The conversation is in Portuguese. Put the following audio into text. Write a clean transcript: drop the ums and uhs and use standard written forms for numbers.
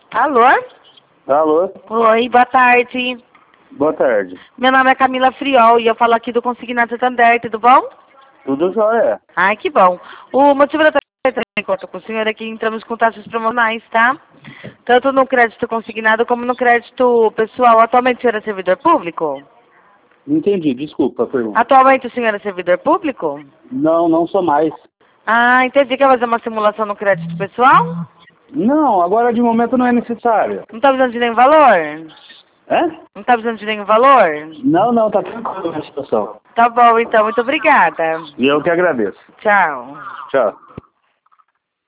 Alô? Alô? Oi, boa tarde. Boa tarde. Meu nome é Camila Friol e eu falo aqui do Consignado Santander, tudo bom? Tudo jóia? Ai, que bom. O motivo da entrada em contato com o senhor é que entramos com taxas promocionais, tá? Tanto no crédito consignado como no crédito pessoal. Atualmente o senhor é servidor público? Não entendi, desculpa a pergunta. Atualmente o senhor é servidor público? Não, não sou mais. Ah, entendi. Quer fazer uma simulação no crédito pessoal? Não, agora de momento não é necessário. Não tá precisando de nenhum valor? É? Não tá precisando de nenhum valor? Não, tá tranquilo a situação. Tá bom, então. Muito obrigada. E eu que agradeço. Tchau. Tchau.